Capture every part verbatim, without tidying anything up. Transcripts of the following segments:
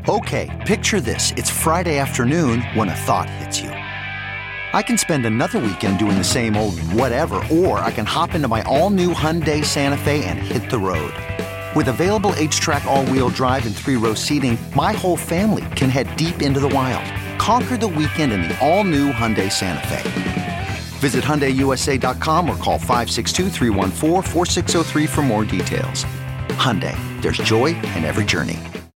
Okay, picture this. It's Friday afternoon when a thought hits you. I can spend another weekend doing the same old whatever, or I can hop into my all-new Hyundai Santa Fe and hit the road. With available H-Track all-wheel drive and three-row seating, my whole family can head deep into the wild. Conquer the weekend in the all-new Hyundai Santa Fe. Visit Hyundai U S A dot com or call five six two, three one four, four six zero three for more details. Hyundai, there's joy in every journey.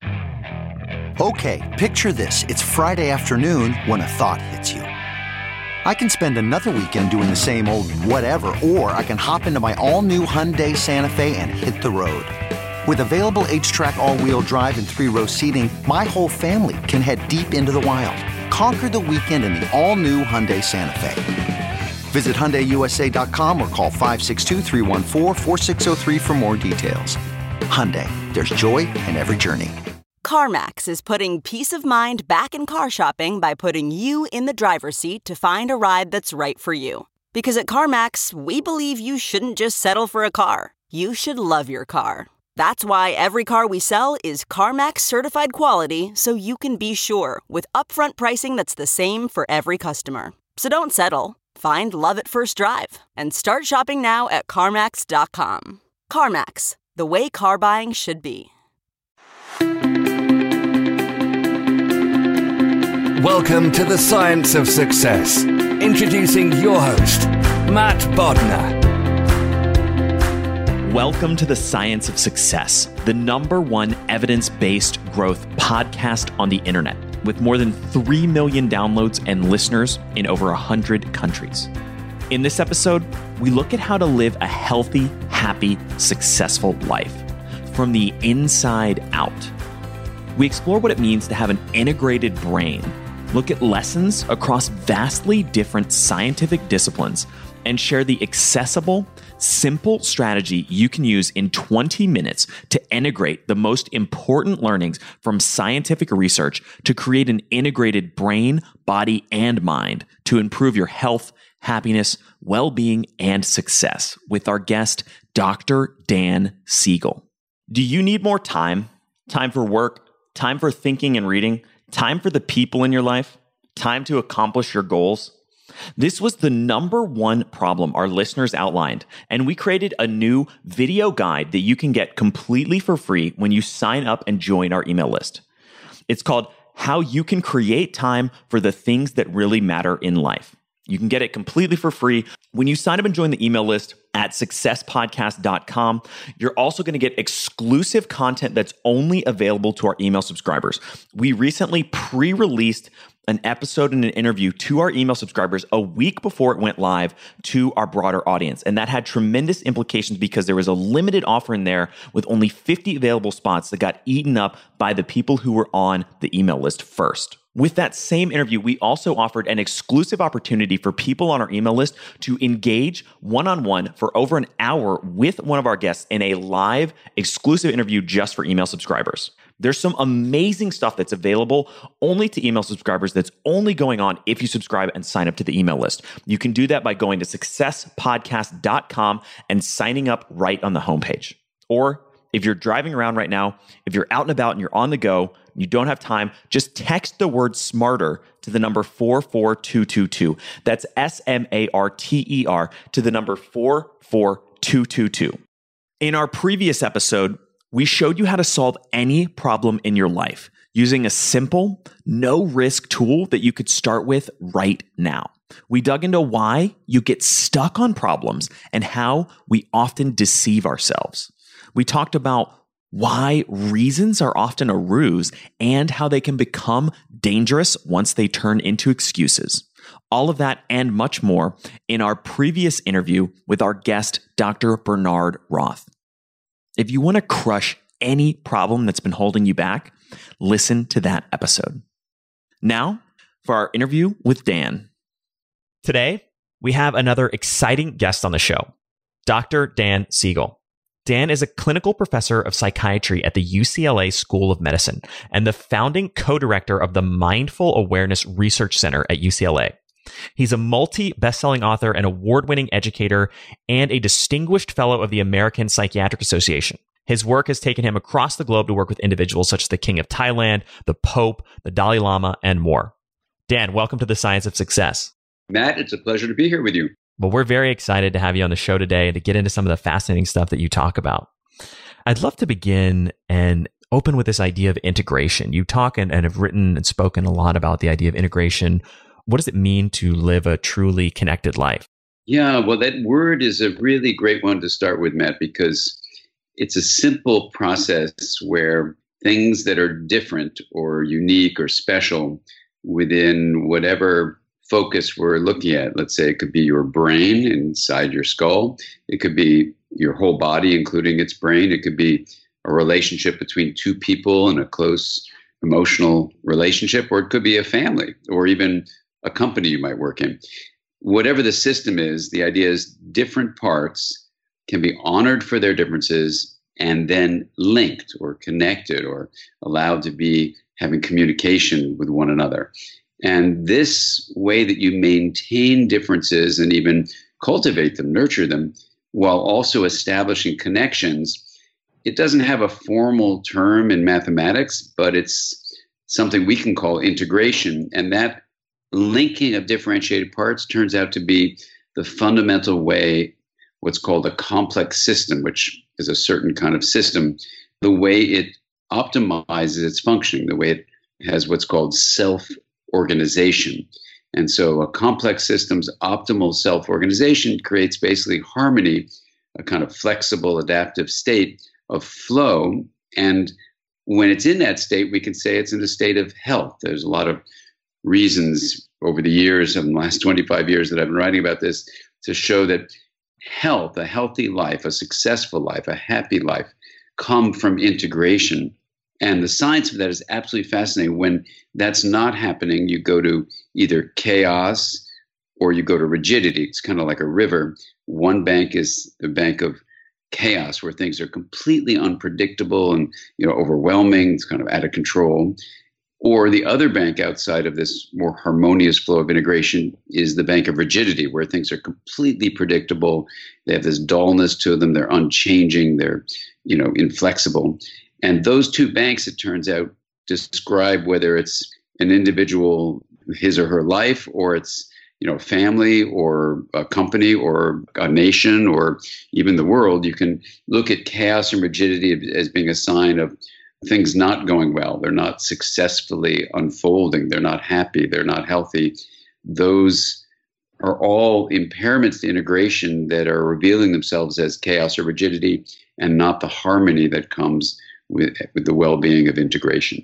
Okay, picture this. It's Friday afternoon when a thought hits you. I can spend another weekend doing the same old whatever, or I can hop into my all-new Hyundai Santa Fe and hit the road. With available H-Track all-wheel drive and three-row seating, my whole family can head deep into the wild. Conquer the weekend in the all-new Hyundai Santa Fe. Visit Hyundai U S A dot com or call five six two, three one four, four six zero three for more details. Hyundai, there's joy in every journey. CarMax is putting peace of mind back in car shopping by putting you in the driver's seat to find a ride that's right for you. Because at CarMax, we believe you shouldn't just settle for a car. You should love your car. That's why every car we sell is CarMax certified quality, so you can be sure with upfront pricing that's the same for every customer. So don't settle. Find love at first drive and start shopping now at CarMax dot com. CarMax, the way car buying should be. Welcome to the Science of Success. Introducing your host, Matt Bodnar. Welcome to the Science of Success, the number one evidence-based growth podcast on the internet, with more than three million downloads and listeners in over one hundred countries. In this episode, we look at how to live a healthy, happy, successful life from the inside out. We explore what it means to have an integrated brain, look at lessons across vastly different scientific disciplines, and share the accessible, simple strategy you can use in twenty minutes to integrate the most important learnings from scientific research to create an integrated brain, body, and mind to improve your health, happiness, well-being, and success with our guest, Doctor Dan Siegel. Do you need more time? Time for work? Time for thinking and reading? Time for the people in your life? Time to accomplish your goals? This was the number one problem our listeners outlined, and we created a new video guide that you can get completely for free when you sign up and join our email list. It's called How You Can Create Time for the Things That Really Matter in Life. You can get it completely for free when you sign up and join the email list at success podcast dot com. You're also going to get exclusive content that's only available to our email subscribers. We recently pre-released an episode and an interview to our email subscribers a week before it went live to our broader audience. And that had tremendous implications because there was a limited offer in there with only fifty available spots that got eaten up by the people who were on the email list first. With that same interview, we also offered an exclusive opportunity for people on our email list to engage one-on-one for over an hour with one of our guests in a live exclusive interview just for email subscribers. There's some amazing stuff that's available only to email subscribers that's only going on if you subscribe and sign up to the email list. You can do that by going to success podcast dot com and signing up right on the homepage. Or if you're driving around right now, if you're out and about and you're on the go, you don't have time, just text the word SMARTER to the number four four two two two. That's S M A R T E R to the number four four two two two. In our previous episode, we showed you how to solve any problem in your life using a simple, no-risk tool that you could start with right now. We dug into why you get stuck on problems and how we often deceive ourselves. We talked about why reasons are often a ruse and how they can become dangerous once they turn into excuses. All of that and much more in our previous interview with our guest, Doctor Bernard Roth. If you want to crush any problem that's been holding you back, listen to that episode. Now, for our interview with Dan. Today, we have another exciting guest on the show, Doctor Dan Siegel. Dan is a clinical professor of psychiatry at the U C L A School of Medicine and the founding co-director of the Mindful Awareness Research Center at U C L A. He's a multi-best-selling author and award-winning educator and a distinguished fellow of the American Psychiatric Association. His work has taken him across the globe to work with individuals such as the King of Thailand, the Pope, the Dalai Lama, and more. Dan, welcome to the Science of Success. Matt, it's a pleasure to be here with you. Well, we're very excited to have you on the show today and to get into some of the fascinating stuff that you talk about. I'd love to begin and open with this idea of integration. You talk and, and have written and spoken a lot about the idea of integration. What does it mean to live a truly connected life? Yeah, well, that word is a really great one to start with, Matt, because it's a simple process where things that are different or unique or special within whatever focus we're looking at, let's say it could be your brain inside your skull, it could be your whole body, including its brain, it could be a relationship between two people in a close emotional relationship, or it could be a family or even a company you might work in. Whatever the system is, the idea is different parts can be honored for their differences and then linked or connected or allowed to be having communication with one another. And this way that you maintain differences and even cultivate them, nurture them, while also establishing connections, it doesn't have a formal term in mathematics, but it's something we can call integration. And that linking of differentiated parts turns out to be the fundamental way, what's called a complex system, which is a certain kind of system, the way it optimizes its functioning, the way it has what's called self-organization. And so a complex system's optimal self-organization creates basically harmony, a kind of flexible, adaptive state of flow. And when it's in that state, we can say it's in a state of health. There's a lot of reasons over the years, in the last twenty-five years that I've been writing about this, to show that health, a healthy life, a successful life, a happy life, come from integration. And the science of that is absolutely fascinating. When that's not happening, you go to either chaos or you go to rigidity. It's kind of like a river. One bank is the bank of chaos, where things are completely unpredictable and, you know, overwhelming. It's kind of out of control. Or the other bank outside of this more harmonious flow of integration is the bank of rigidity, where things are completely predictable. They have this dullness to them. They're unchanging. They're, you know, inflexible. And those two banks, it turns out, describe whether it's an individual, his or her life, or it's, you know, family or a company or a nation or even the world. You can look at chaos and rigidity as being a sign of things not going well. They're not successfully unfolding. They're not happy. They're not healthy. Those are all impairments to integration that are revealing themselves as chaos or rigidity, and not the harmony that comes with, with the well-being of integration.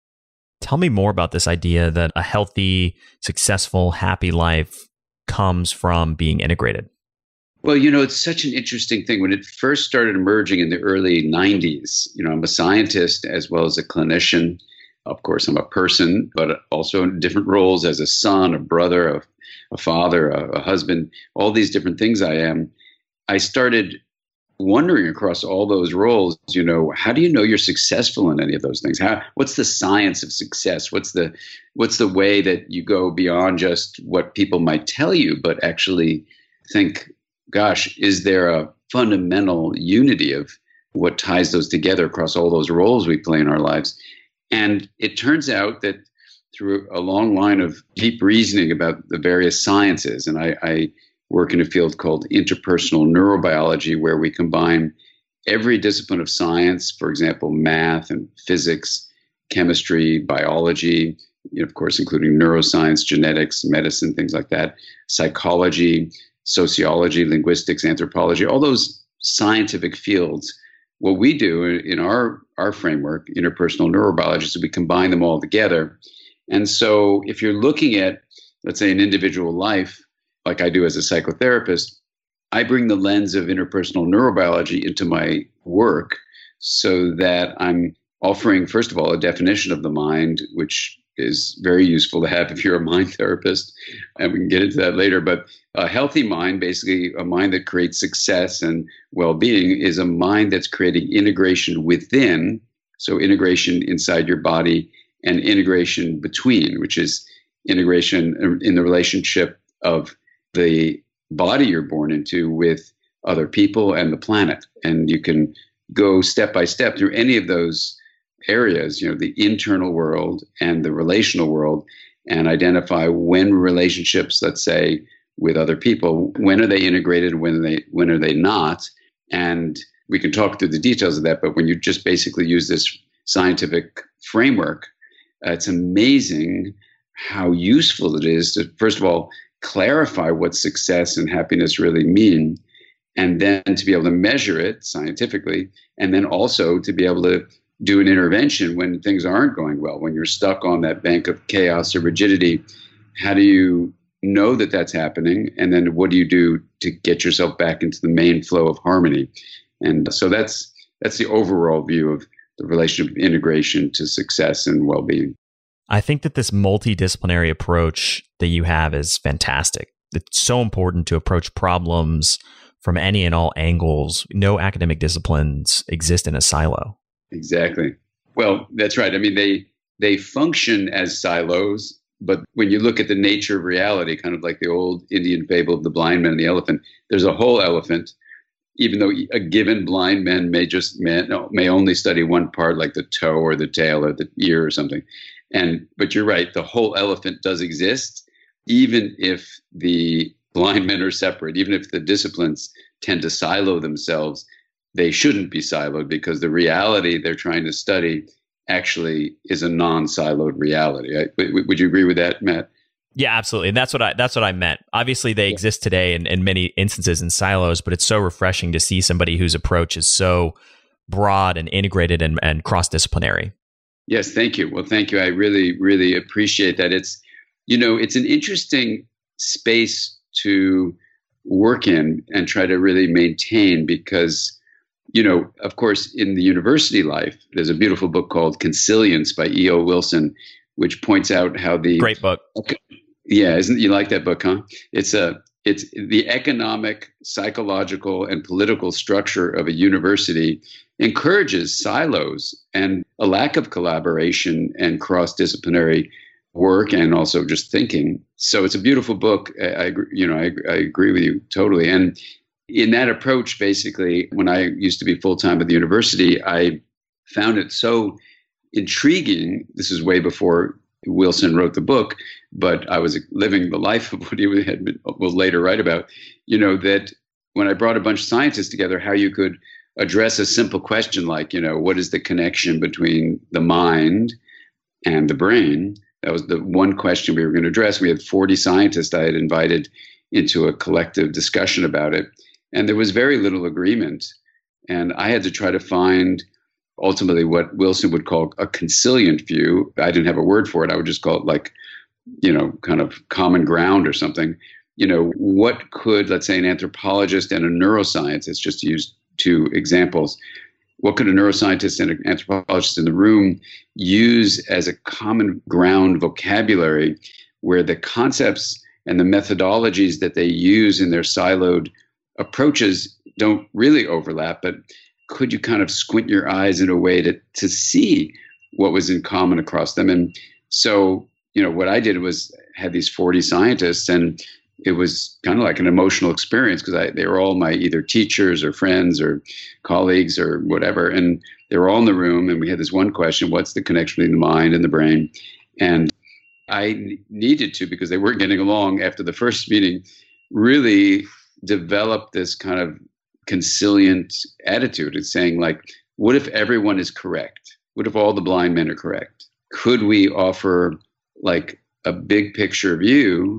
Tell me more about this idea that a healthy, successful, happy life comes from being integrated. Well, you know, it's such an interesting thing. When it first started emerging in the early nineties, you know, I'm a scientist as well as a clinician. Of course, I'm a person, but also in different roles as a son, a brother, a, a father, a, a husband, all these different things I am. I started wondering across all those roles, you know, how do you know you're successful in any of those things? How, what's the science of success? What's the, what's the way that you go beyond just what people might tell you, but actually think, gosh, is there a fundamental unity of what ties those together across all those roles we play in our lives? And it turns out that through a long line of deep reasoning about the various sciences, and I, I work in a field called interpersonal neurobiology, where we combine every discipline of science, for example, math and physics, chemistry, biology, you know, of course, including neuroscience, genetics, medicine, things like that, psychology, sociology, linguistics, anthropology, all those scientific fields. What we do in our, our framework, interpersonal neurobiology, is we combine them all together. And so if you're looking at, let's say, an individual life, like I do as a psychotherapist, I bring the lens of interpersonal neurobiology into my work so that I'm offering, first of all, a definition of the mind, which is very useful to have if you're a mind therapist, and we can get into that later. But a healthy mind, basically a mind that creates success and well-being, is a mind that's creating integration within, so integration inside your body and integration between, which is integration in the relationship of the body you're born into with other people and the planet. And you can go step by step through any of those areas, you know, the internal world and the relational world, and identify when relationships, let's say, with other people, when are they integrated, when are they, when are they not? And we can talk through the details of that, but when you just basically use this scientific framework, uh, it's amazing how useful it is to, first of all, clarify what success and happiness really mean, and then to be able to measure it scientifically, and then also to be able to do an intervention when things aren't going well, when you're stuck on that bank of chaos or rigidity. How do you know that that's happening? And then what do you do to get yourself back into the main flow of harmony? And so that's that's the overall view of the relationship of integration to success and well-being. I think that this multidisciplinary approach that you have is fantastic. It's so important to approach problems from any and all angles. No academic disciplines exist in a silo. Exactly. Well, that's right. I mean, they they function as silos, but when you look at the nature of reality, kind of like the old Indian fable of the blind man and the elephant, there's a whole elephant, even though a given blind man may just may, no, may only study one part, like the toe or the tail or the ear or something. And but you're right, the whole elephant does exist, even if the blind men are separate, even if the disciplines tend to silo themselves. They shouldn't be siloed, because the reality they're trying to study actually is a non-siloed reality. I, would you agree with that, Matt? Yeah, absolutely. And that's what I that's what I meant. Obviously, they yeah. exist today in, in many instances in silos, but it's so refreshing to see somebody whose approach is so broad and integrated and, and cross-disciplinary. Yes, thank you. Well, thank you. I really, really appreciate that. It's, you know, it's an interesting space to work in and try to really maintain, because, you know, of course, in the university life, there's a beautiful book called Consilience by E O Wilson, which points out how the great book. Yeah, isn't you like that book, huh? It's a it's the economic, psychological, and political structure of a university encourages silos and a lack of collaboration and cross-disciplinary work, and also just thinking. So it's a beautiful book. I, I you know I, I agree with you totally. And in that approach, basically, when I used to be full-time at the university, I found it so intriguing. This is way before Wilson wrote the book, but I was living the life of what he had been, will later write about, you know, that when I brought a bunch of scientists together, how you could address a simple question like, you know, what is the connection between the mind and the brain? That was the one question we were going to address. We had forty scientists I had invited into a collective discussion about it. And there was very little agreement. And I had to try to find ultimately what Wilson would call a consilient view. I didn't have a word for it. I would just call it like, you know, kind of common ground or something. You know, what could, let's say, an anthropologist and a neuroscientist, just to use two examples, what could a neuroscientist and an anthropologist in the room use as a common ground vocabulary where the concepts and the methodologies that they use in their siloed approaches don't really overlap, but could you kind of squint your eyes in a way to to see what was in common across them? And so, you know, what I did was had these forty scientists, and it was kind of like an emotional experience, because I they were all my either teachers or friends or colleagues or whatever, and they were all in the room, and we had this one question: what's the connection between the mind and the brain? And I needed to, because they weren't getting along after the first meeting, really develop this kind of consilient attitude. It's saying, like, what if everyone is correct? What if all the blind men are correct? Could we offer like a big picture view?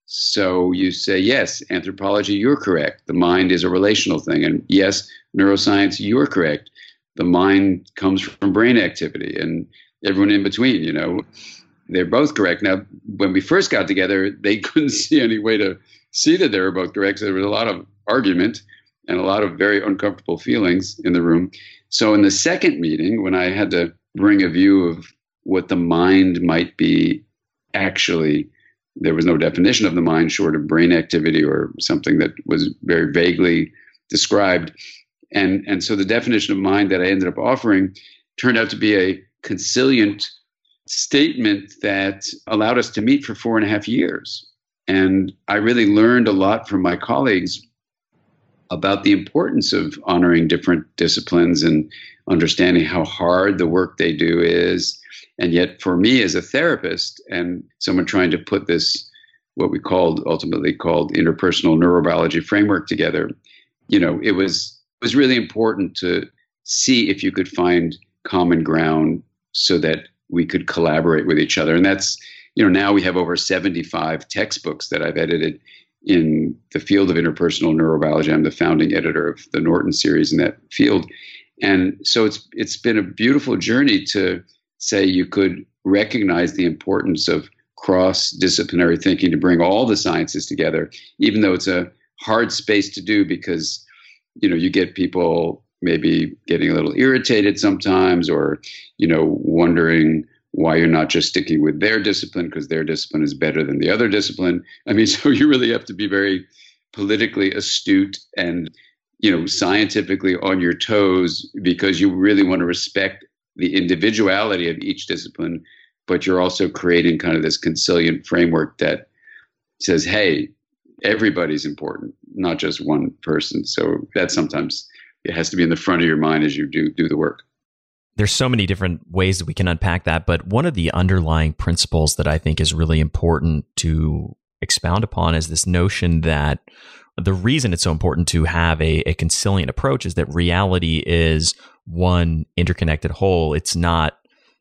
So you say, yes, anthropology, you're correct. The mind is a relational thing. And yes, neuroscience, you're correct. The mind comes from brain activity, and everyone in between, you know, they're both correct. Now, when we first got together, they couldn't see any way to see that they were both correct. So there was a lot of argument and a lot of very uncomfortable feelings in the room. So in the second meeting, when I had to bring a view of what the mind might be, actually, there was no definition of the mind short of brain activity or something that was very vaguely described. And, and so the definition of mind that I ended up offering turned out to be a consilient statement that allowed us to meet for four and a half years. And I really learned a lot from my colleagues about the importance of honoring different disciplines and understanding how hard the work they do is. And yet for me as a therapist and someone trying to put this, what we called ultimately called interpersonal neurobiology framework together, you know, it was it was really important to see if you could find common ground so that we could collaborate with each other. And that's, you know, now we have over seventy-five textbooks that I've edited in the field of interpersonal neurobiology. I'm the founding editor of the Norton series in that field. And so it's it's been a beautiful journey to say you could recognize the importance of cross-disciplinary thinking to bring all the sciences together, even though it's a hard space to do because, you know, you get people maybe getting a little irritated sometimes or, you know, wondering why you're not just sticking with their discipline because their discipline is better than the other discipline. I mean, so you really have to be very politically astute and, you know, scientifically on your toes because you really want to respect the individuality of each discipline, but you're also creating kind of this consilient framework that says, hey, everybody's important, not just one person. So that sometimes it has to be in the front of your mind as you do do the work. There's so many different ways that we can unpack that, but one of the underlying principles that I think is really important to expound upon is this notion that the reason it's so important to have a, a consilient approach is that reality is one interconnected whole. It's not,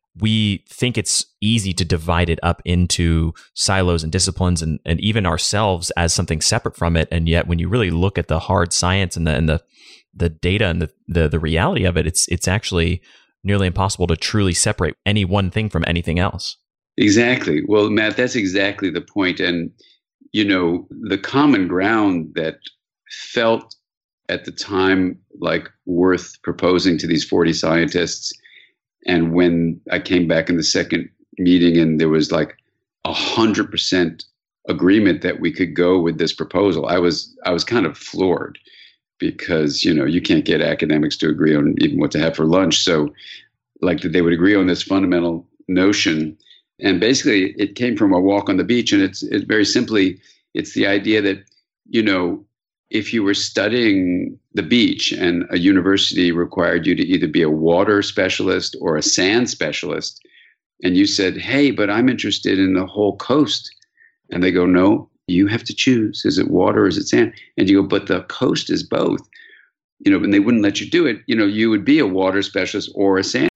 we think it's easy to divide it up into silos and disciplines and, and even ourselves as something separate from it. And yet when you really look at the hard science and the and the the data and the, the the reality of it, it's it's actually nearly impossible to truly separate any one thing from anything else. Exactly. Well, Matt, that's exactly the point. And, you know, the common ground that felt at the time like worth proposing to these forty scientists. And when I came back in the second meeting and there was like a hundred percent agreement that we could go with this proposal, I was I was kind of floored because, you know, you can't get academics to agree on even what to have for lunch. So like that they would agree on this fundamental notion. And basically it came from a walk on the beach. And it's it's very simply, it's the idea that, you know, if you were studying the beach and a university required you to either be a water specialist or a sand specialist, and you said, hey, but I'm interested in the whole coast. And they go, no, you have to choose. Is it water or is it sand? And you go, but the coast is both. You know, and they wouldn't let you do it. You know, you would be a water specialist or a sand.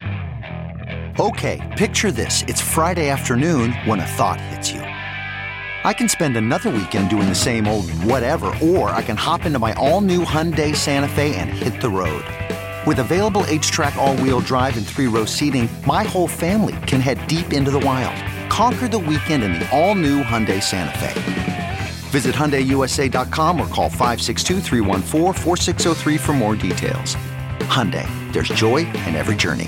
Okay, picture this. It's Friday afternoon when a thought hits you. I can spend another weekend doing the same old whatever, or I can hop into my all-new Hyundai Santa Fe and hit the road. With available H-Track all-wheel drive and three-row seating, my whole family can head deep into the wild. Conquer the weekend in the all-new Hyundai Santa Fe. Visit Hyundai U S A dot com or call five six two, three one four, four six zero three for more details. Hyundai, there's joy in every journey.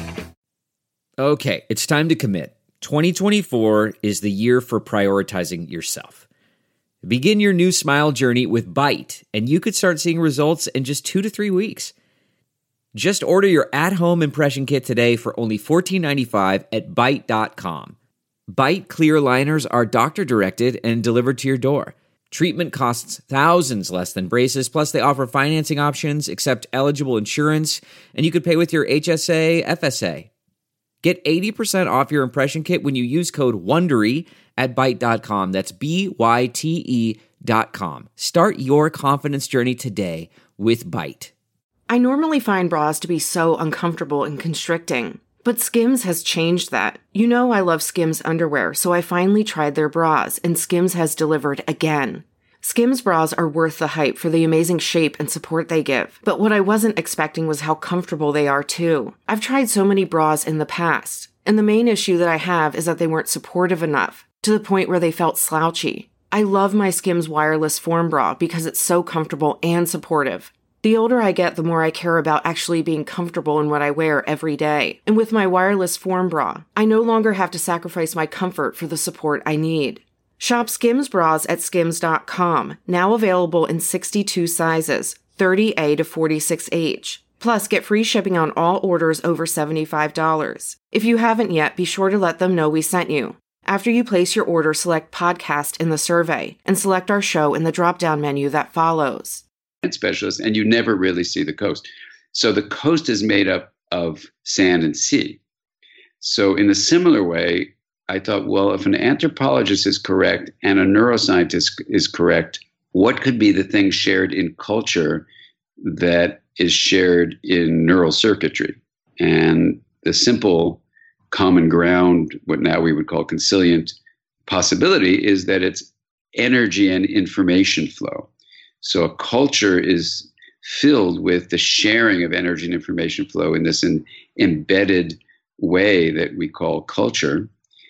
Okay, it's time to commit. twenty twenty-four is the year for prioritizing yourself. Begin your new smile journey with Byte, and you could start seeing results in just two to three weeks. Just order your at-home impression kit today for only fourteen ninety-five at byte dot com. Byte clear liners are doctor-directed and delivered to your door. Treatment costs thousands less than braces, plus they offer financing options, accept eligible insurance, and you could pay with your H S A, F S A. Get eighty percent off your impression kit when you use code WONDERY at byte dot com. That's B Y T E dot com. Start your confidence journey today with Byte. I normally find bras to be so uncomfortable and constricting, but Skims has changed that. You know I love Skims underwear, so I finally tried their bras, and Skims has delivered again. Skims bras are worth the hype for the amazing shape and support they give, but what I wasn't expecting was how comfortable they are too. I've tried so many bras in the past, and the main issue that I have is that they weren't supportive enough, to the point where they felt slouchy. I love my Skims wireless form bra because it's so comfortable and supportive. The older I get, the more I care about actually being comfortable in what I wear every day. And with my wireless form bra, I no longer have to sacrifice my comfort for the support I need. Shop Skims bras at skims dot com, now available in sixty-two sizes, thirty A to forty-six H. Plus, get free shipping on all orders over seventy-five dollars. If you haven't yet, be sure to let them know we sent you. After you place your order, select podcast in the survey, and select our show in the drop-down menu that follows. specialist, and you never really see the coast. So the coast is made up of sand and sea. So in a similar way, I thought, well, if an anthropologist is correct and a neuroscientist is correct, what could be the thing shared in culture that is shared in neural circuitry? And the simple common ground, what now we would call consilient possibility, is that it's energy and information flow. So a culture is filled with the sharing of energy and information flow in this in, embedded way that we call culture.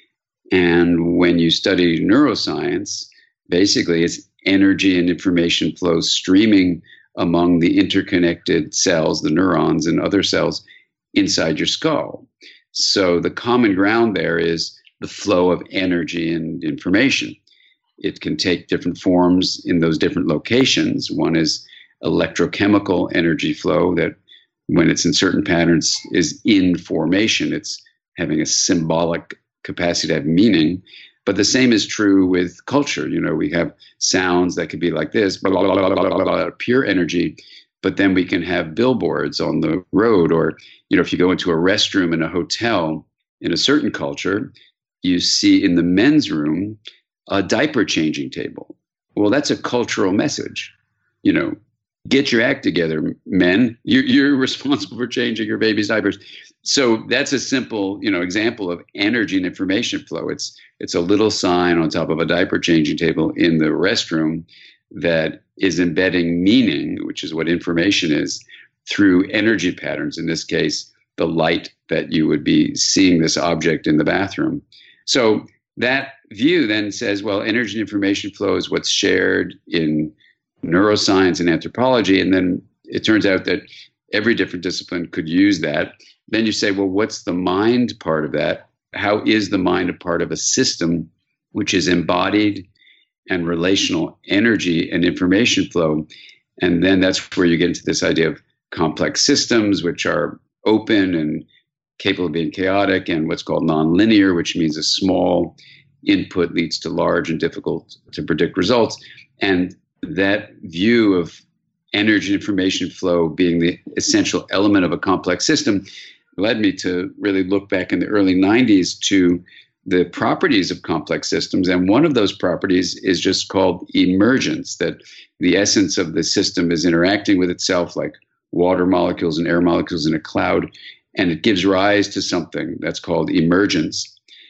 And when you study neuroscience, basically it's energy and information flow streaming among the interconnected cells, the neurons and other cells inside your skull. So the common ground there is the flow of energy and information. It can take different forms in those different locations. One is electrochemical energy flow that when it's in certain patterns is in formation. It's having a symbolic capacity to have meaning. But the same is true with culture. You know, we have sounds that could be like this, blah, blah, blah, blah, blah, blah, pure energy. But then we can have billboards on the road, or, you know, if you go into a restroom in a hotel in a certain culture, you see in the men's room a diaper changing table. Well, that's a cultural message. You know, get your act together, men. You're, you're responsible for changing your baby's diapers. So that's a simple, you know, example of energy and information flow. It's it's a little sign on top of a diaper changing table in the restroom that is embedding meaning, which is what information is, through energy patterns. In this case, the light that you would be seeing this object in the bathroom. So that view then says, well, energy and information flow is what's shared in neuroscience and anthropology. And then it turns out that every different discipline could use that. Then you say, well, what's the mind part of that? How is the mind a part of a system which is embodied and relational energy and information flow? And then that's where you get into this idea of complex systems, which are open and capable of being chaotic, and what's called nonlinear, which means a small input leads to large and difficult to predict results. And that view of energy and information flow being the essential element of a complex system led me to really look back in the early nineties to the properties of complex systems. And one of those properties is just called emergence, that the essence of the system is interacting with itself like water molecules and air molecules in a cloud, and it gives rise to something that's called emergence.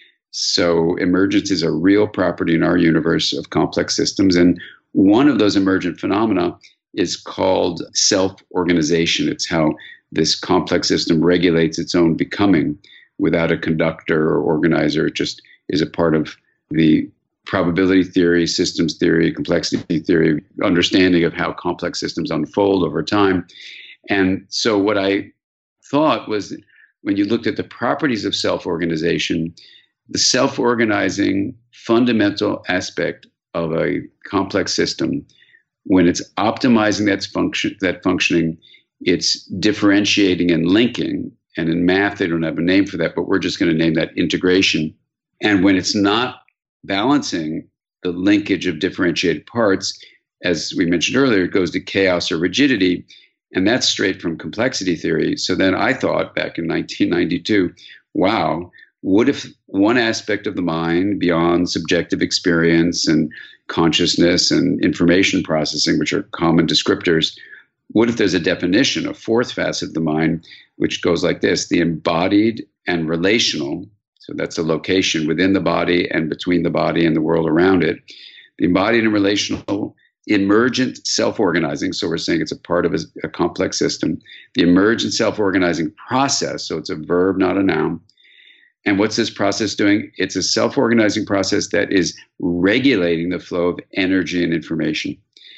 So emergence is a real property in our universe of complex systems. And one of those emergent phenomena is called self-organization. It's how this complex system regulates its own becoming without a conductor or organizer. It just is a part of the probability theory, systems theory, complexity theory, understanding of how complex systems unfold over time. And so what I thought was, when you looked at the properties of self-organization, the self-organizing fundamental aspect of a complex system, when it's optimizing that function, that functioning, it's differentiating and linking. And in math, they don't have a name for that, but we're just going to name that integration. And when it's not balancing the linkage of differentiated parts, as we mentioned earlier, it goes to chaos or rigidity. And that's straight from complexity theory. So then I thought back in nineteen ninety-two, wow, what if one aspect of the mind beyond subjective experience and consciousness and information processing, which are common descriptors, what if there's a definition, a fourth facet of the mind, which goes like this: the embodied and relational, so that's a location within the body and between the body and the world around it, the embodied and relational, emergent self-organizing, so we're saying it's a part of a, a complex system, the emergent self-organizing process, so it's a verb, not a noun. And what's this process doing? It's a self-organizing process that is regulating the flow of energy and information.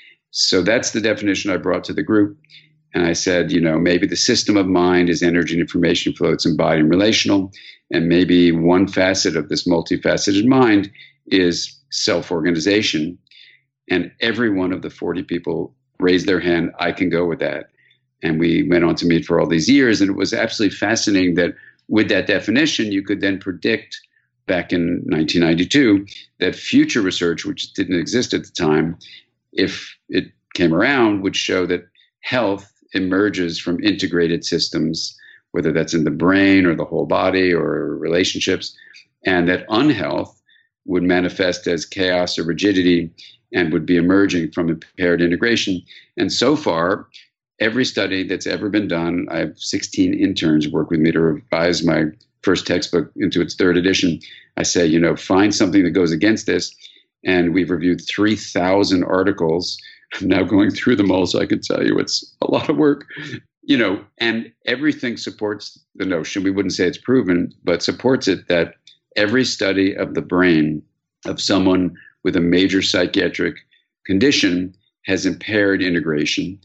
So that's the definition I brought to the group. And I said, you know, maybe the system of mind is energy and information flow, it's embodied and relational. And maybe one facet of this multifaceted mind is self-organization. And every one of the forty people raised their hand, I can go with that. And we went on to meet for all these years. And it was absolutely fascinating that with that definition, you could then predict back in nineteen ninety-two that future research, which didn't exist at the time, if it came around would show that health emerges from integrated systems, whether that's in the brain or the whole body or relationships, and that unhealth would manifest as chaos or rigidity and would be emerging from impaired integration. And so far, every study that's ever been done, I have sixteen interns work with me to revise my first textbook into its third edition. I say, you know, find something that goes against this. And we've reviewed three thousand articles. I'm now going through them all, so I can tell you it's a lot of work. You know, and everything supports the notion, we wouldn't say it's proven, but supports it that every study of the brain of someone with a major psychiatric condition has impaired integration.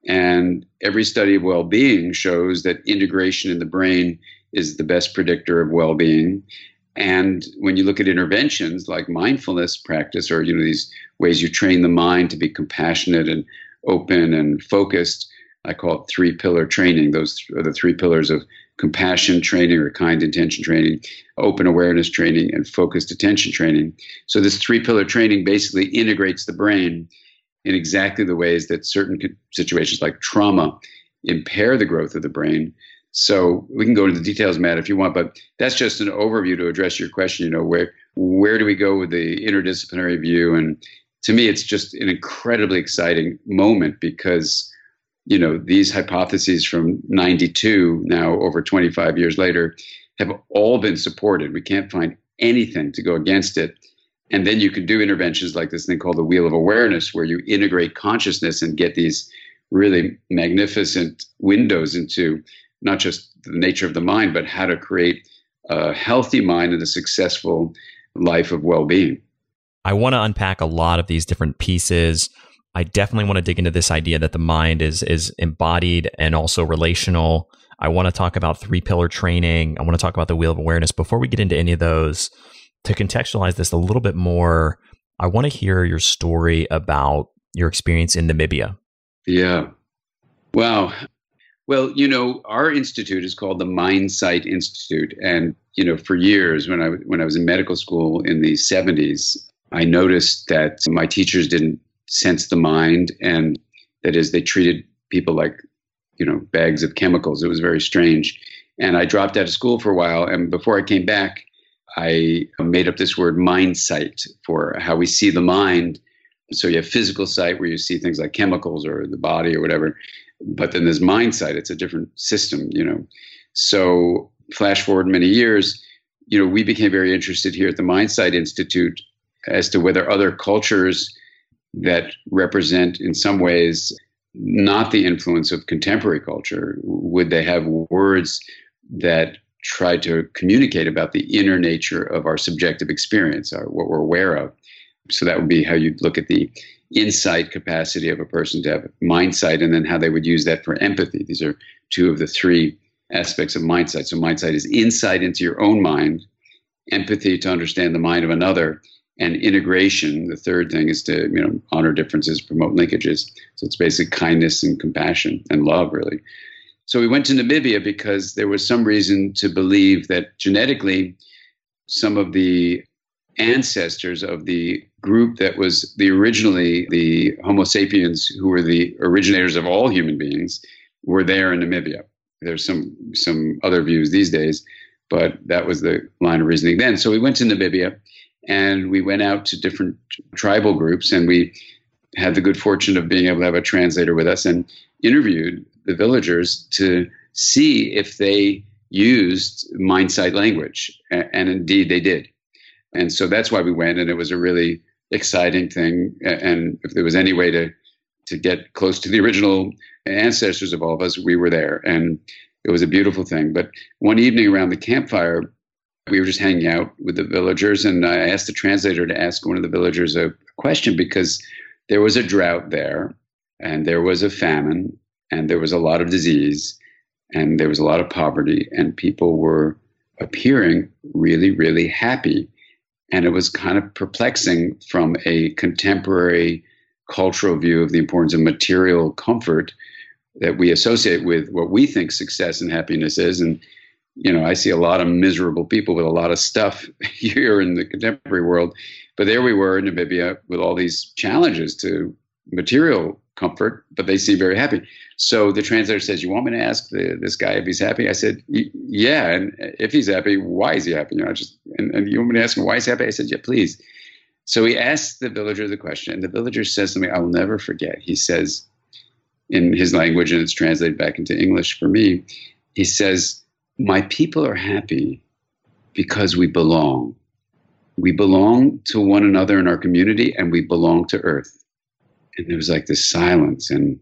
And every study of well-being shows that integration in the brain is the best predictor of well-being. And when you look at interventions like mindfulness practice, or, you know, these ways you train the mind to be compassionate and open and focused, I call it three pillar training. Those are the three pillars of compassion training or kind intention training, open awareness training, and focused attention training. So this three pillar training basically integrates the brain in exactly the ways that certain situations like trauma impair the growth of the brain. So we can go into the details, Matt, if you want, but that's just an overview to address your question. You know, where where do we go with the interdisciplinary view? And to me, it's just an incredibly exciting moment because, you know, these hypotheses from ninety-two, now over twenty-five years later, have all been supported. We can't find anything to go against it. And then you can do interventions like this thing called the Wheel of Awareness, where you integrate consciousness and get these really magnificent windows into not just the nature of the mind, but how to create a healthy mind and a successful life of well-being. I want to unpack a lot of these different pieces. I definitely want to dig into this idea that the mind is is embodied and also relational. I want to talk about three-pillar training. I want to talk about the Wheel of Awareness. Before we get into any of those, to contextualize this a little bit more, I want to hear your story about your experience in Namibia. Yeah. Wow. Well, you know, our institute is called the MindSight Institute. And, you know, for years when I, when I was in medical school in the seventies, I noticed that my teachers didn't sense the mind, and that is, they treated people like, you know, bags of chemicals. It was very strange. And I dropped out of school for a while. And before I came back, I made up this word mindsight for how we see the mind. So you have physical sight where you see things like chemicals or the body or whatever. But then there's mindsight. It's a different system, you know. So flash forward many years, you know, we became very interested here at the MindSight Institute as to whether other cultures that represent in some ways not the influence of contemporary culture, would they have words that try to communicate about the inner nature of our subjective experience, or what we're aware of. So that would be how you'd look at the insight capacity of a person to have mindsight, and then how they would use that for empathy. These are two of the three aspects of mindsight. So mindsight is insight into your own mind, empathy to understand the mind of another, and integration. The third thing is to, you know, honor differences, promote linkages. So it's basically kindness and compassion and love, really. So we went to Namibia because there was some reason to believe that genetically some of the ancestors of the group that was the originally the Homo sapiens, who were the originators of all human beings, were there in Namibia. There's some some other views these days, but that was the line of reasoning then. So we went to Namibia, and we went out to different tribal groups, and we had the good fortune of being able to have a translator with us and interviewed the villagers to see if they used mindsight language. And indeed they did. And so that's why we went, and it was a really exciting thing. And if there was any way to to get close to the original ancestors of all of us, we were there. And it was a beautiful thing. But one evening around the campfire, we were just hanging out with the villagers, and I asked the translator to ask one of the villagers a question, because there was a drought there, and there was a famine, and there was a lot of disease, and there was a lot of poverty, and people were appearing really, really happy. And it was kind of perplexing from a contemporary cultural view of the importance of material comfort that we associate with what we think success and happiness is. And, you know, I see a lot of miserable people with a lot of stuff here in the contemporary world. But there we were in Namibia with all these challenges to material comfort, but they seem very happy. So the translator says, you want me to ask the, this guy if he's happy? I said, yeah. And if he's happy, why is he happy? You know, just, and, and you want me to ask him why he's happy? I said, yeah, please. So he asked the villager the question, and the villager says something I will never forget. He says in his language, and it's translated back into English for me, he says, my people are happy because we belong. We belong to one another in our community, and we belong to Earth. And there was like this silence, and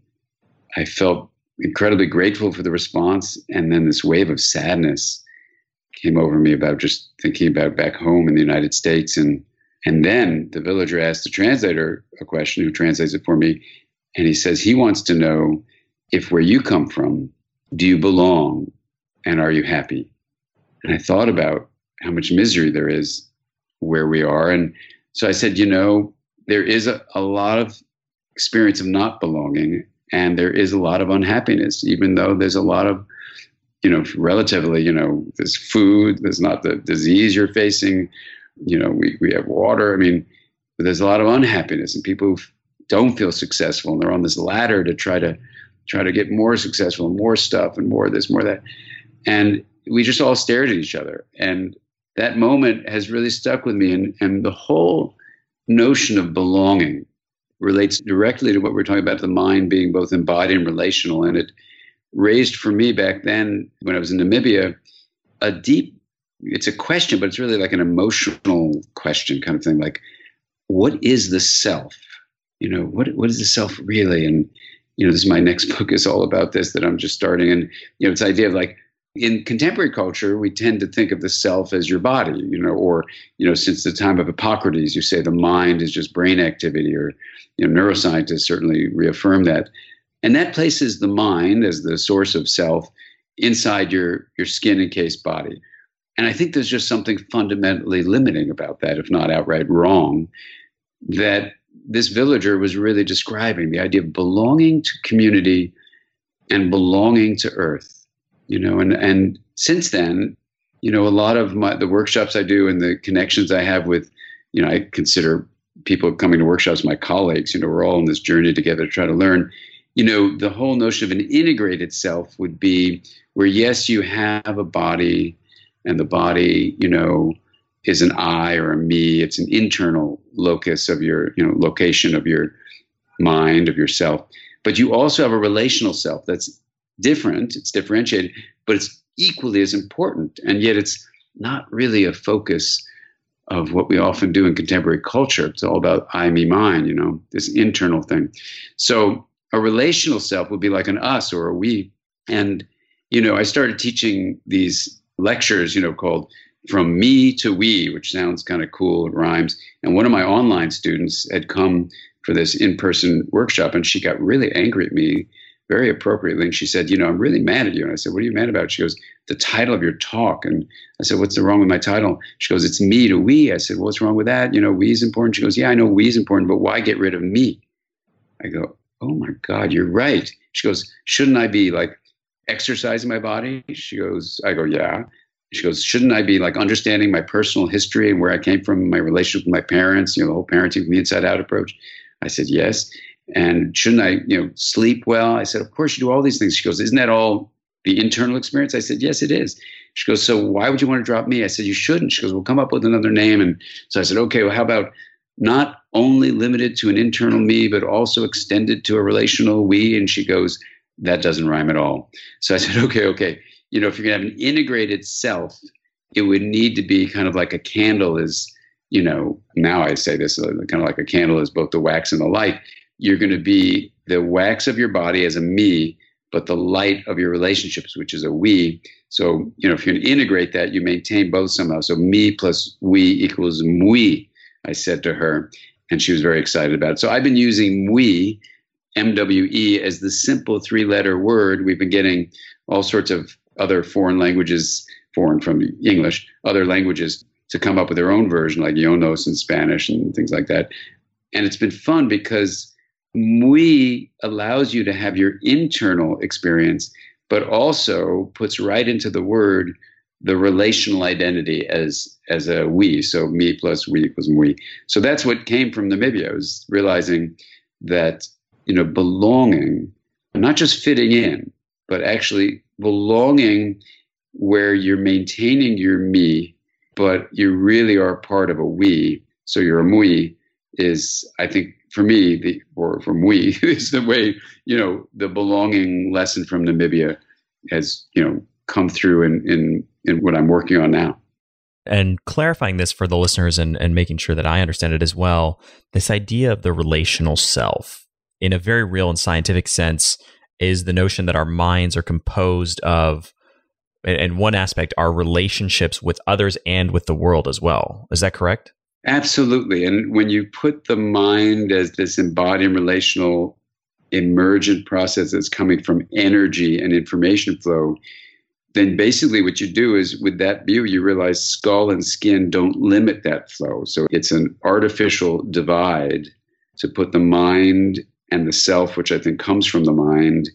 I felt incredibly grateful for the response. And then this wave of sadness came over me about just thinking about back home in the United States. And and then the villager asked the translator a question, who translates it for me. And he says he wants to know if where you come from, do you belong, and are you happy? And I thought about how much misery there is where we are. And so I said, you know, there is a, a lot of experience of not belonging, and there is a lot of unhappiness, even though there's a lot of, you know, relatively, you know, there's food, there's not the disease you're facing, you know, we, we have water. I mean, but there's a lot of unhappiness, and people who don't feel successful, and they're on this ladder to try to try to get more successful and more stuff and more of this, more of that. And we just all stared at each other. And that moment has really stuck with me. And, and the whole notion of belonging relates directly to what we're talking about, the mind being both embodied and relational. And it raised for me back then, when I was in Namibia, a deep, it's a question, but it's really like an emotional question kind of thing. Like, what is the self? You know, what what is the self really? And, you know, this is my next book is all about this that I'm just starting. And, you know, it's the idea of like, in contemporary culture, we tend to think of the self as your body, you know, or, you know, since the time of Hippocrates, you say the mind is just brain activity, or, you know, neuroscientists certainly reaffirm that. And that places the mind as the source of self inside your, your skin encased body. And I think there's just something fundamentally limiting about that, if not outright wrong, that this villager was really describing, the idea of belonging to community and belonging to Earth. You know, and, and since then, you know, a lot of my, the workshops I do and the connections I have with, you know, I consider people coming to workshops my colleagues. You know, we're all on this journey together to try to learn. You know, the whole notion of an integrated self would be where, yes, you have a body, and the body, you know, is an I or a me. It's an internal locus of your, you know, location of your mind, of yourself. But you also have a relational self that's different, it's differentiated, but it's equally as important. And yet it's not really a focus of what we often do in contemporary culture. It's all about I, me, mine, you know, this internal thing. So a relational self would be like an us or a we. And, you know, I started teaching these lectures, you know, called From Me to We, which sounds kind of cool, it rhymes. And one of my online students had come for this in-person workshop, and she got really angry at me, very appropriately. And she said, you know, I'm really mad at you. And I said, what are you mad about? She goes, the title of your talk. And I said, what's the wrong with my title? She goes, it's me to we. I said, well, what's wrong with that? You know, we is important. She goes, yeah, I know we is important, but why get rid of me? I go, oh my God, you're right. She goes, shouldn't I be like exercising my body? She goes, I go, yeah. She goes, shouldn't I be like understanding my personal history and where I came from, my relationship with my parents, you know, the whole parenting from the inside out approach? I said, yes. And shouldn't I, you know, sleep well? I said, of course you do all these things. She goes, isn't that all the internal experience? I said, yes, it is. She goes, so why would you want to drop me? I said, you shouldn't. She goes, we'll come up with another name. And so I said, okay, well, how about not only limited to an internal me, but also extended to a relational we? And she goes, that doesn't rhyme at all. So I said, okay, okay. You know, if you're going to have an integrated self, it would need to be kind of like a candle is, you know, now I say this, uh, kind of like a candle is both the wax and the light. You're going to be the wax of your body as a me, but the light of your relationships, which is a we. So, you know, if you can integrate that, you maintain both somehow. So me plus we equals mui, I said to her, and she was very excited about it. So I've been using mui, M W E, as the simple three-letter word. We've been getting all sorts of other foreign languages, foreign from English, other languages to come up with their own version, like Yonos in Spanish and things like that. And it's been fun because Mui allows you to have your internal experience, but also puts right into the word the relational identity as as a we. So me plus we equals we. So that's what came from Namibia. I was realizing that you know, belonging, not just fitting in, but actually belonging where you're maintaining your me, but you really are part of a we. So you're a mui is, I think, for me, the or from we is the way, you know, the belonging lesson from Namibia has, you know, come through in in, in what I'm working on now. And clarifying this for the listeners and, and making sure that I understand it as well, this idea of the relational self, in a very real and scientific sense, is the notion that our minds are composed of, in one aspect, our relationships with others and with the world as well. Is that correct? Absolutely. And when you put the mind as this embodied relational emergent process that's coming from energy and information flow, then basically what you do is, with that view, you realize skull and skin don't limit that flow. So it's an artificial divide to put the mind and the self, which I think comes from the mind,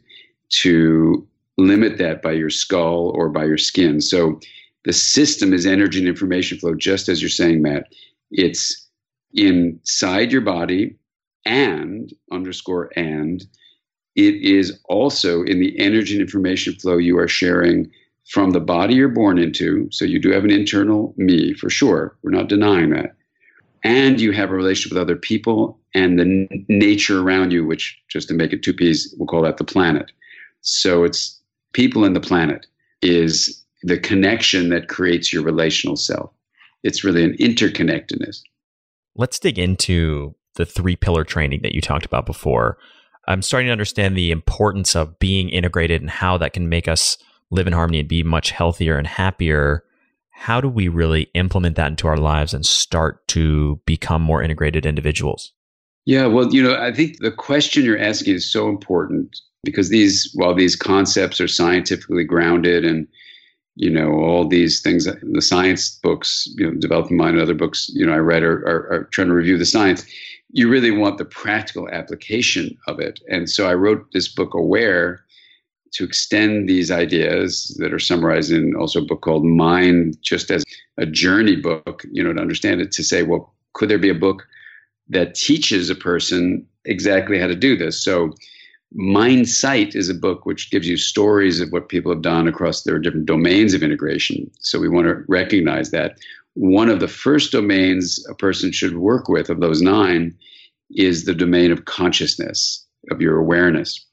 to limit that by your skull or by your skin. So the system is energy and information flow, just as you're saying, Matt. It's inside your body and, underscore and, it is also in the energy and information flow you are sharing from the body you're born into. So you do have an internal me, for sure. We're not denying that. And you have a relationship with other people and the n- nature around you, which, just to make it two P's, we'll call that the planet. So it's people and the planet is the connection that creates your relational self. It's really an interconnectedness. Let's dig into the three pillar training that you talked about before. I'm starting to understand the importance of being integrated and how that can make us live in harmony and be much healthier and happier. How do we really implement that into our lives and start to become more integrated individuals? Yeah, well, you know, I think the question you're asking is so important, because these, while these concepts are scientifically grounded and, you know, all these things, the science books, you know, Developing Mind and other books, you know, I read are, are, are trying to review the science. You really want the practical application of it. And so I wrote this book, Aware, to extend these ideas that are summarized in also a book called Mind, just as a journey book, you know, to understand it, to say, well, could there be a book that teaches a person exactly how to do this? So Mindsight is a book which gives you stories of what people have done across their different domains of integration. So we want to recognize that one of the first domains a person should work with of those nine is the domain of consciousness, of your awareness.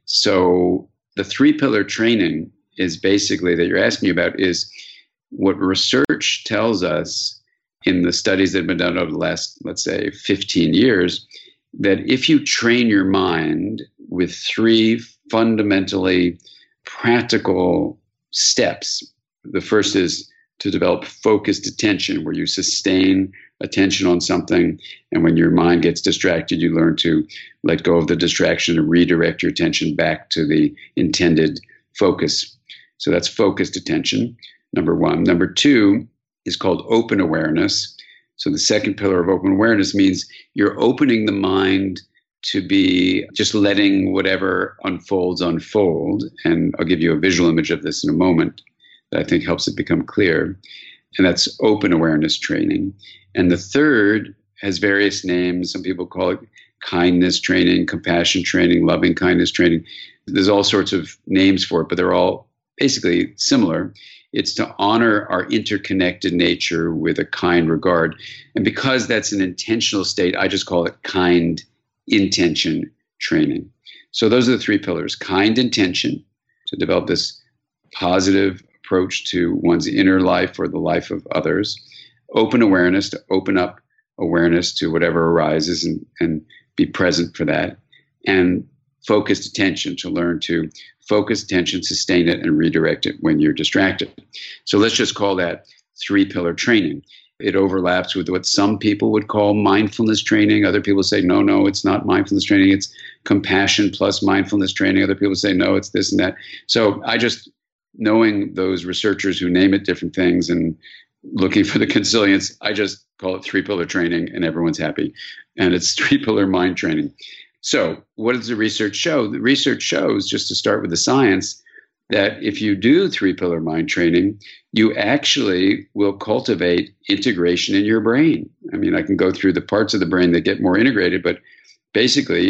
So the three pillar training is basically, that you're asking about, is what research tells us in the studies that have been done over the last, let's say, fifteen years, that if you train your mind with three fundamentally practical steps, the first is to develop focused attention, where you sustain attention on something, and when your mind gets distracted, you learn to let go of the distraction and redirect your attention back to the intended focus. So that's focused attention, number one. Number two is called open awareness. So the second pillar of open awareness means you're opening the mind to be just letting whatever unfolds unfold. And I'll give you a visual image of this in a moment that I think helps it become clear. And that's open awareness training. And the third has various names. Some people call it kindness training, compassion training, loving kindness training. There's all sorts of names for it, but they're all basically similar. It's to honor our interconnected nature with a kind regard. And because that's an intentional state, I just call it kind intention training. So those are the three pillars: kind intention, to develop this positive approach to one's inner life or the life of others; open awareness, to open up awareness to whatever arises and, and be present for that; and focused attention, to learn to focus attention, sustain it, and redirect it when you're distracted. So let's just call that three pillar training. It overlaps with what some people would call mindfulness training. Other people say, no, no, it's not mindfulness training. It's compassion plus mindfulness training. Other people say, no, it's this and that. So I just, knowing those researchers who name it different things and looking for the consilience, I just call it three pillar training and everyone's happy. And it's three pillar mind training. So what does the research show? The research shows, just to start with the science, that if you do three pillar mind training, you actually will cultivate integration in your brain. I mean, I can go through the parts of the brain that get more integrated, but basically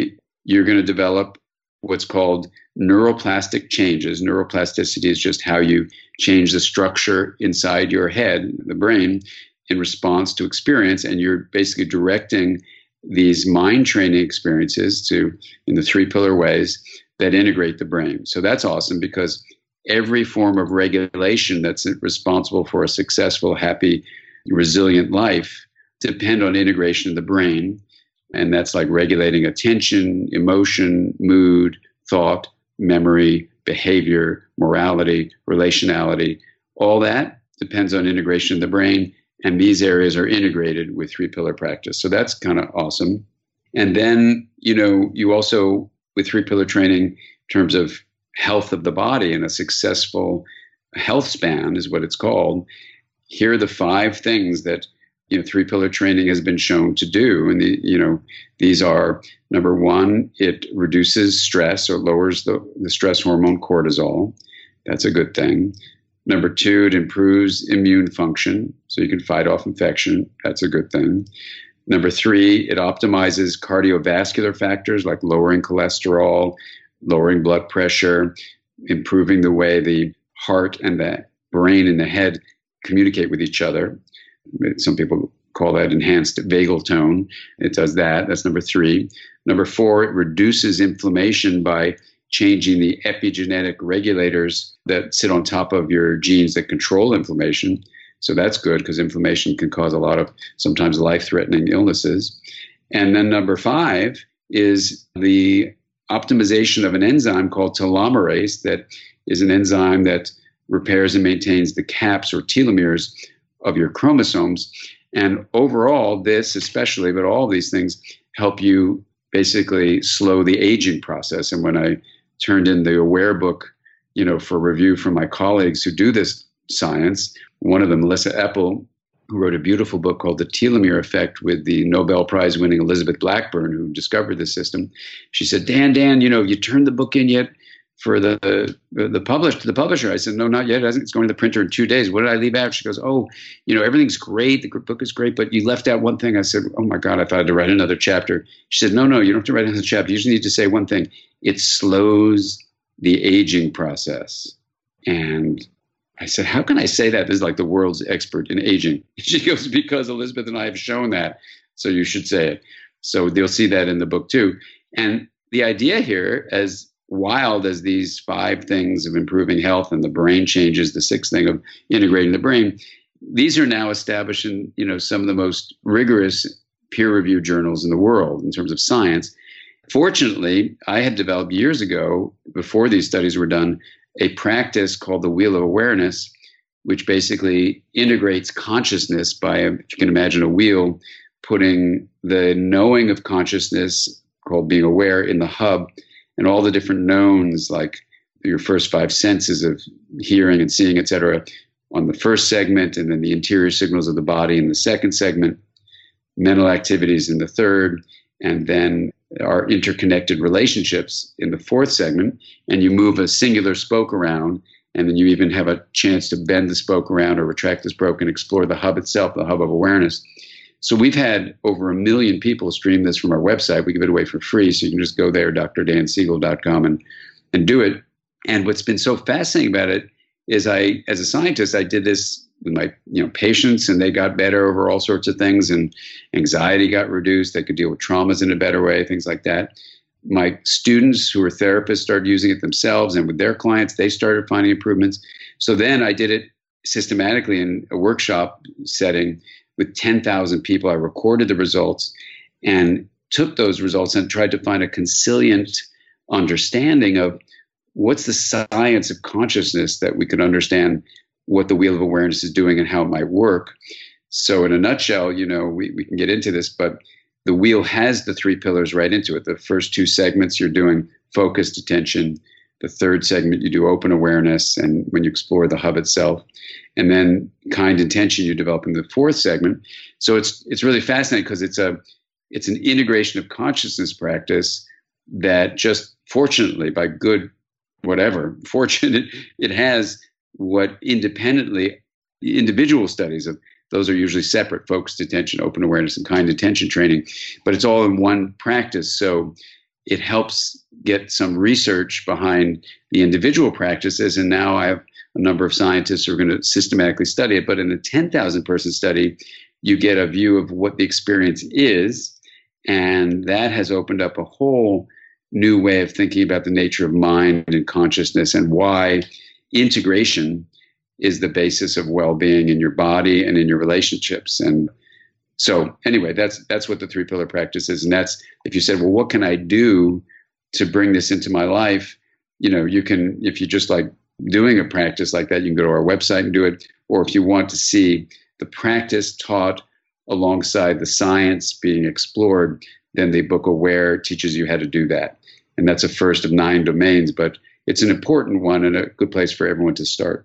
you're going to develop what's called neuroplastic changes. Neuroplasticity is just how you change the structure inside your head, the brain, in response to experience. And you're basically directing these mind training experiences to in the three pillar ways that integrate the brain. So that's awesome, because every form of regulation that's responsible for a successful, happy, resilient life depend on integration of the brain. And that's like regulating attention, emotion, mood, thought, memory, behavior, morality, relationality. All that depends on integration of the brain. And these areas are integrated with three pillar practice. So that's kind of awesome. And then, you know, you also, with three pillar training, in terms of health of the body and a successful health span is what it's called. Here are the five things that, you know, three pillar training has been shown to do. And, the, you know, these are, number one, it reduces stress or lowers the, the stress hormone cortisol. That's a good thing. Number two, it improves immune function, so you can fight off infection. That's a good thing. Number three, it optimizes cardiovascular factors like lowering cholesterol, lowering blood pressure, improving the way the heart and the brain and the head communicate with each other. Some people call that enhanced vagal tone. It does that. That's number three. Number four, it reduces inflammation by changing the epigenetic regulators that sit on top of your genes that control inflammation. So that's good, because inflammation can cause a lot of sometimes life-threatening illnesses. And then number five is the optimization of an enzyme called telomerase, that is an enzyme that repairs and maintains the caps or telomeres of your chromosomes. And overall, this especially, but all these things help you basically slow the aging process. And when I turned in the AWARE book, you know, for review from my colleagues who do this science, one of them, Melissa Eppel, who wrote a beautiful book called The Telomere Effect with the Nobel Prize winning Elizabeth Blackburn, who discovered this system. She said, Dan, Dan, you know, you turned the book in yet for the the, the, published, the publisher? I said, no, not yet. It's going to the printer in two days. What did I leave out? She goes, oh, you know, everything's great. The book is great, but you left out one thing. I said, oh my God, I thought I had to write another chapter. She said, no, no, you don't have to write another chapter. You just need to say one thing. It slows the aging process. And I said, how can I say that? This is like the world's expert in aging. She goes, because Elizabeth and I have shown that, so you should say it. So you'll see that in the book too. And the idea here, as wild as these five things of improving health and the brain changes, the sixth thing of integrating the brain, these are now established in, you know, some of the most rigorous peer-reviewed journals in the world in terms of science. Fortunately, I had developed years ago, before these studies were done, a practice called the Wheel of Awareness, which basically integrates consciousness by, if you can imagine a wheel, putting the knowing of consciousness, called being aware, in the hub, and all the different knowns, like your first five senses of hearing and seeing, et cetera, on the first segment, and then the interior signals of the body in the second segment, mental activities in the third, and then our interconnected relationships in the fourth segment. And you move a singular spoke around, and then you even have a chance to bend the spoke around or retract the spoke and explore the hub itself, the hub of awareness. So we've had over a million people stream this from our website. We give it away for free, so you can just go there, D R Dan Siegel dot com, and, and do it. And what's been so fascinating about it is I, as a scientist, I did this with my you know patients, and they got better over all sorts of things, and anxiety got reduced. They could deal with traumas in a better way, things like that. My students who are therapists started using it themselves, and with their clients, they started finding improvements. So then I did it systematically in a workshop setting with ten thousand people. I recorded the results and took those results and tried to find a consilient understanding of what's the science of consciousness, that we could understand what the Wheel of Awareness is doing and how it might work. So in a nutshell, you know, we, we can get into this, but the wheel has the three pillars right into it. The first two segments, you're doing focused attention. The third segment, you do open awareness, and when you explore the hub itself. And then kind intention, you develop in the fourth segment. So it's it's really fascinating, because it's a it's an integration of consciousness practice that just fortunately, by good whatever fortune, it, it has what independently individual studies of those are usually separate: focused attention, open awareness, and kind attention training. But it's all in one practice. So it helps get some research behind the individual practices. And now I have a number of scientists who are going to systematically study it. But in a ten thousand person study, you get a view of what the experience is. And that has opened up a whole new way of thinking about the nature of mind and consciousness, and why integration is the basis of well-being in your body and in your relationships. And so anyway, that's that's what the three pillar practice is. And that's, if you said, well, what can I do to bring this into my life? You know, you can, if you just like doing a practice like that, you can go to our website and do it. Or if you want to see the practice taught alongside the science being explored, then the book Aware teaches you how to do that. And that's a first of nine domains, but it's an important one and a good place for everyone to start.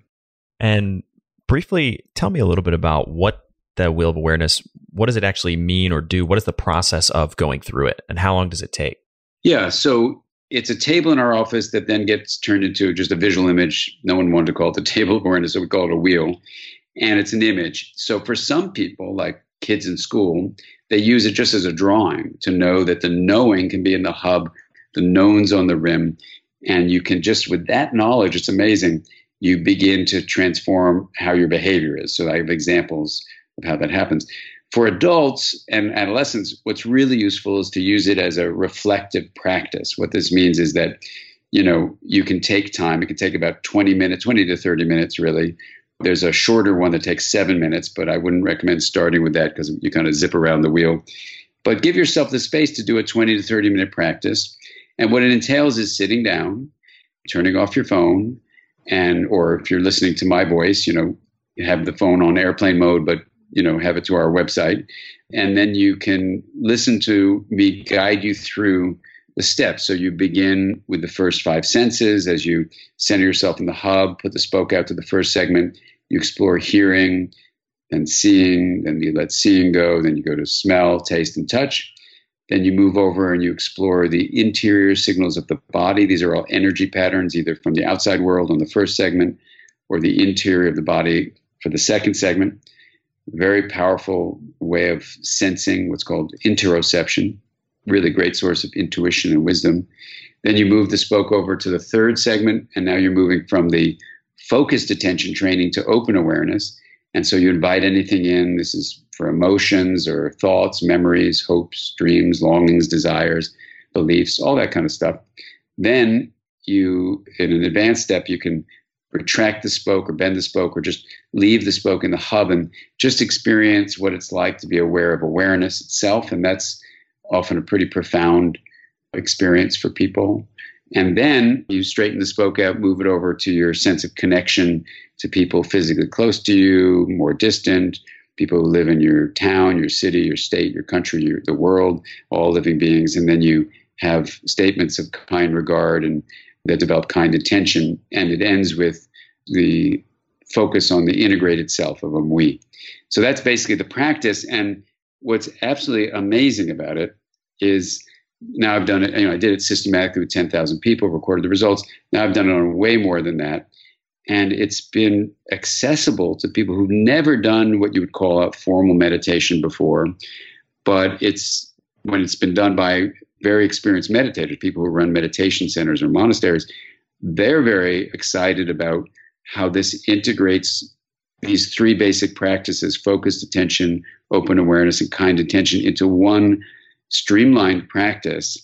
And briefly, tell me a little bit about what the Wheel of Awareness, what does it actually mean or do? What is the process of going through it, and how long does it take? Yeah, so it's a table in our office that then gets turned into just a visual image. No one wanted to call it the table of awareness, so we call it a wheel. And it's an image. So for some people, like kids in school, they use it just as a drawing to know that the knowing can be in the hub, the knowns on the rim. And you can just, with that knowledge, it's amazing, you begin to transform how your behavior is. So I have examples of how that happens. For adults and adolescents, what's really useful is to use it as a reflective practice. What this means is that, you know, you can take time. It can take about twenty minutes, twenty to thirty minutes, really. There's a shorter one that takes seven minutes, but I wouldn't recommend starting with that because you kind of zip around the wheel. But give yourself the space to do a twenty to thirty minute practice. And what it entails is sitting down, turning off your phone, and, or if you're listening to my voice, you know, you have the phone on airplane mode, but, you know, have it to our website. And then you can listen to me guide you through the steps. So you begin with the first five senses as you center yourself in the hub, put the spoke out to the first segment. You explore hearing, then seeing, then you let seeing go, then you go to smell, taste, and touch. Then you move over and you explore the interior signals of the body. These are all energy patterns, either from the outside world on the first segment or the interior of the body for the second segment. Very powerful way of sensing, what's called interoception. Really great source of intuition and wisdom. Then you move the spoke over to the third segment, and now you're moving from the focused attention training to open awareness. And so you invite anything in. This is for emotions or thoughts, memories, hopes, dreams, longings, desires, beliefs, all that kind of stuff. Then you, in an advanced step, you can retract the spoke or bend the spoke or just leave the spoke in the hub and just experience what it's like to be aware of awareness itself. And that's often a pretty profound experience for people. And then you straighten the spoke out, move it over to your sense of connection to people physically close to you, more distant, people who live in your town, your city, your state, your country, your, the world, all living beings. And then you have statements of kind regard and that develop kind attention. And it ends with the focus on the integrated self of a we. So that's basically the practice. And what's absolutely amazing about it is now I've done it, you know, I did it systematically with ten thousand people, recorded the results. Now I've done it on way more than that. And it's been accessible to people who've never done what you would call a formal meditation before. But it's when it's been done by very experienced meditators, people who run meditation centers or monasteries, they're very excited about how this integrates these three basic practices, focused attention, open awareness, and kind attention, into one streamlined practice.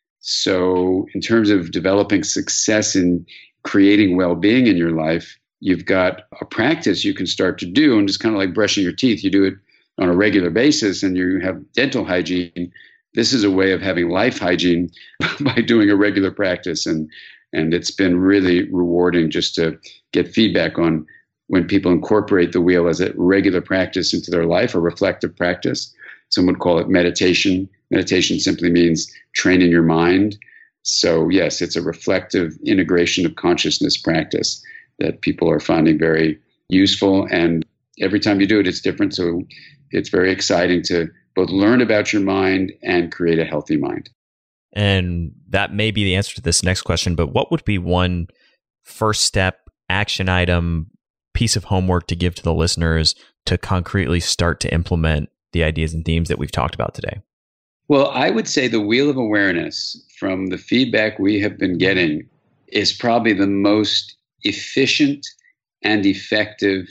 So in terms of developing success in creating well-being in your life, you've got a practice you can start to do, and just kind of like brushing your teeth. You do it on a regular basis and you have dental hygiene. This is a way of having life hygiene by doing a regular practice. And, and it's been really rewarding just to get feedback on when people incorporate the wheel as a regular practice into their life, a reflective practice. Some would call it meditation. Meditation simply means training your mind. So yes, it's a reflective integration of consciousness practice that people are finding very useful. And every time you do it, it's different. So it's very exciting to both learn about your mind and create a healthy mind. And that may be the answer to this next question, but what would be one first step, action item, piece of homework to give to the listeners to concretely start to implement the ideas and themes that we've talked about today? Well, I would say the Wheel of Awareness, from the feedback we have been getting, is probably the most efficient and effective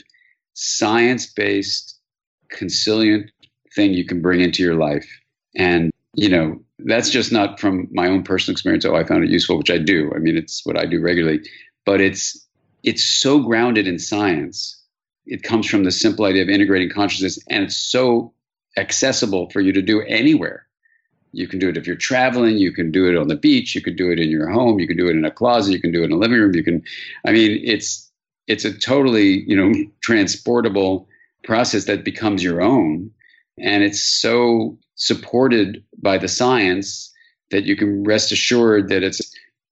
science-based consilient thing you can bring into your life. And, you know, that's just not from my own personal experience. Oh, I found it useful, which I do. I mean, it's what I do regularly, but it's, it's so grounded in science. It comes from the simple idea of integrating consciousness, and it's so accessible for you to do anywhere. You can do it if you're traveling, you can do it on the beach, you can do it in your home, you can do it in a closet, you can do it in a living room, you can, I mean, it's, it's a totally, you know, transportable process that becomes your own. And it's so supported by the science that you can rest assured that it's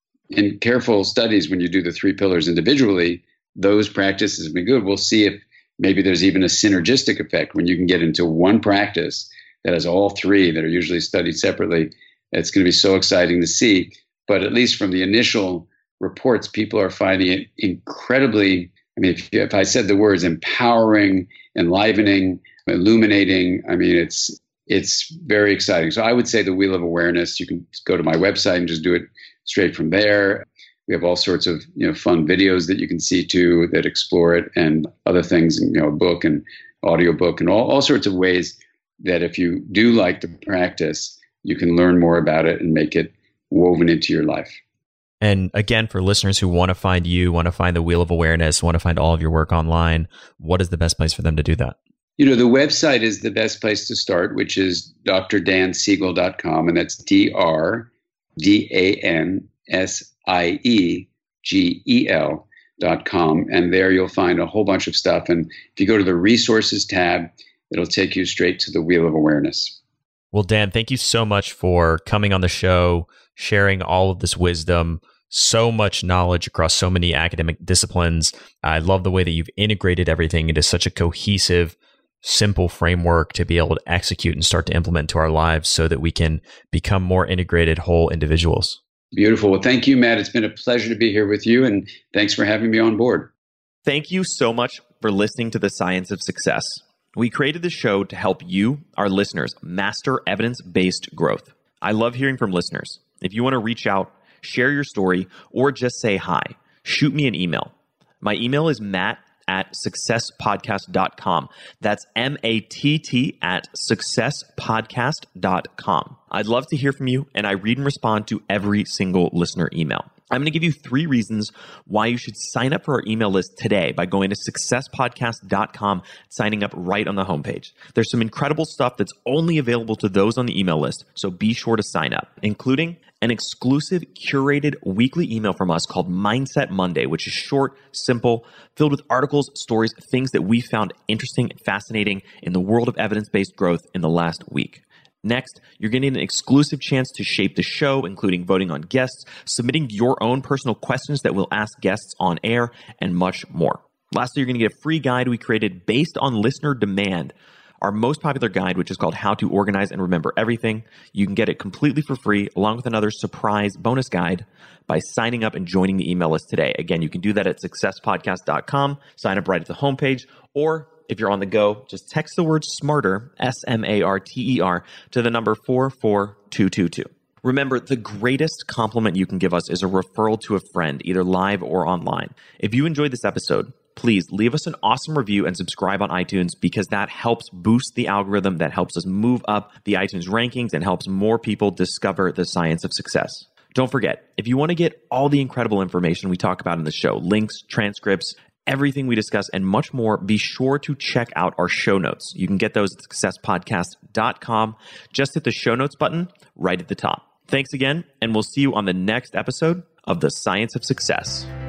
in careful studies. When you do the three pillars individually, those practices have been good. We'll see if maybe there's even a synergistic effect when you can get into one practice that has all three that are usually studied separately. It's going to be so exciting to see. But at least from the initial reports, people are finding it incredibly, I mean, if, if I said the words empowering, enlivening, illuminating, I mean, it's it's very exciting. So I would say the Wheel of Awareness, you can go to my website and just do it straight from there. We have all sorts of, you know, fun videos that you can see too that explore it, and other things, you know, a book and audiobook and all, all sorts of ways that if you do like the practice, you can learn more about it and make it woven into your life. And again, for listeners who want to find you, want to find the Wheel of Awareness, want to find all of your work online, what is the best place for them to do that? You know, the website is the best place to start, which is d r dan siegel dot com, and that's D R D A N S I E G E L dot com. And there you'll find a whole bunch of stuff. And if you go to the resources tab, it'll take you straight to the Wheel of Awareness. Well, Dan, thank you so much for coming on the show, sharing all of this wisdom, so much knowledge across so many academic disciplines. I love the way that you've integrated everything into such a cohesive, simple framework to be able to execute and start to implement to our lives so that we can become more integrated, whole individuals. Beautiful. Well, thank you, Matt. It's been a pleasure to be here with you, and thanks for having me on board. Thank you so much for listening to The Science of Success. We created this show to help you, our listeners, master evidence-based growth. I love hearing from listeners. If you want to reach out, share your story, or just say hi, shoot me an email. My email is matt at success podcast dot com. That's M A T T at success podcast dot com. I'd love to hear from you, and I read and respond to every single listener email. I'm going to give you three reasons why you should sign up for our email list today by going to success podcast dot com, signing up right on the homepage. There's some incredible stuff that's only available to those on the email list, so be sure to sign up, including an exclusive curated weekly email from us called Mindset Monday, which is short, simple, filled with articles, stories, things that we found interesting and fascinating in the world of evidence-based growth in the last week. Next, you're getting an exclusive chance to shape the show, including voting on guests, submitting your own personal questions that we'll ask guests on air, and much more. Lastly, you're going to get a free guide we created based on listener demand, our most popular guide, which is called How to Organize and Remember Everything. You can get it completely for free, along with another surprise bonus guide by signing up and joining the email list today. Again, you can do that at success podcast dot com, sign up right at the homepage, or if you're on the go, just text the word SMARTER, S M A R T E R, to the number four four two two two. Remember, the greatest compliment you can give us is a referral to a friend, either live or online. If you enjoyed this episode, please leave us an awesome review and subscribe on iTunes, because that helps boost the algorithm, that helps us move up the iTunes rankings, and helps more people discover the science of success. Don't forget, if you want to get all the incredible information we talk about in the show, links, transcripts, everything we discuss, and much more, be sure to check out our show notes. You can get those at success podcast dot com. Just hit the show notes button right at the top. Thanks again, and we'll see you on the next episode of The Science of Success.